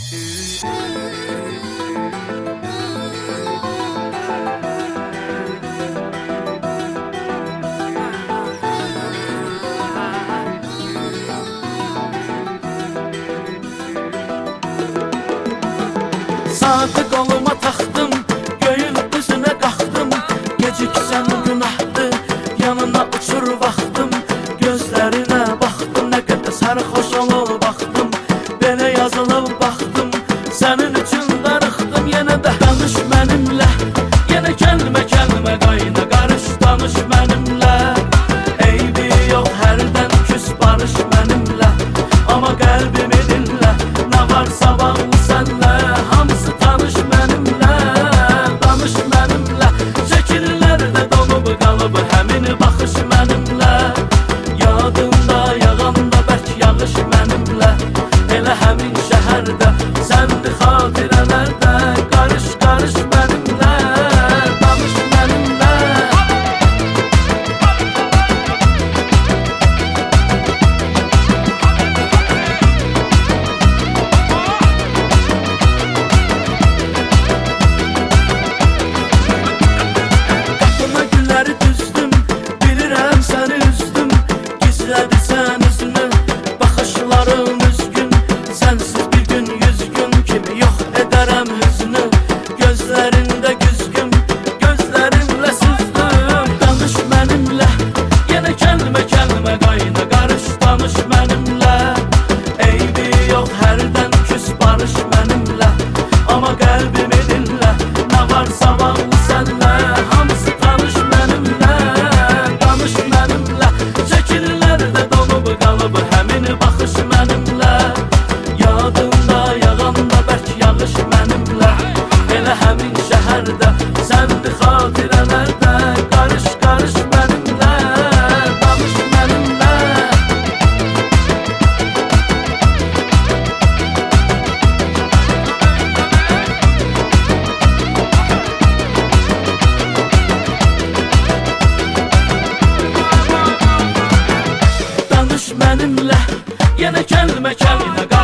Saatı qoluma taxdım, göyün üzünə qalxdım. Geciksən günahdır, yanına uçur vaxtım. Gözlərinə baxdım, nə qədər sərxoş olub baxdım. Belə yazılıb baxdım, sənin üçün darıxdım. Yenə də danış mənimlə, yenə kəlmə kəlmə qayna qarış danış mənimlə. Eybi yox hərdən küs barış mənimlə, amma qəlbimi dinlə, nə varsa bağlı sənlə. Hamısı tanış mənimlə, danış mənimlə. Şəkillərdə donub qalıb həmin baxış mənimlə. Yadımda yağanda bərk yağış mənimlə. Elə həmin şəhərdə səndir xatirələrdə. Qarış qarış mənimlə, danış mənimlə. Qapına gülləri düzdüm, bilirəm səni üzdüm. Gizlədirsən üzünü, baxışların üzgün. Sənsiz bir gün 100 gün kimi yox edərəm hüznü. Gözlərində güzgün, gözlərimlə süzdüm. Danış mənimlə, yenə kəlmə kəlmə qayna qarış danış mənimlə. Eybi yox hərdən küs barış mənimlə, amma qəlbimi dinlə, nə varsa bağlı sənlə. Hamısı tanış mənimlə, danış mənimlə. Şəkillərdə donub qalıb həmin baxış mənimlə. Yadımda yağanda bərk yağış mənimlə. Elə həmin şəhərdə səndir xatirələrdə. Qarış qarış mənimlə, danış mənimlə. Danış mənimlə, yenə kəlmə kəlmə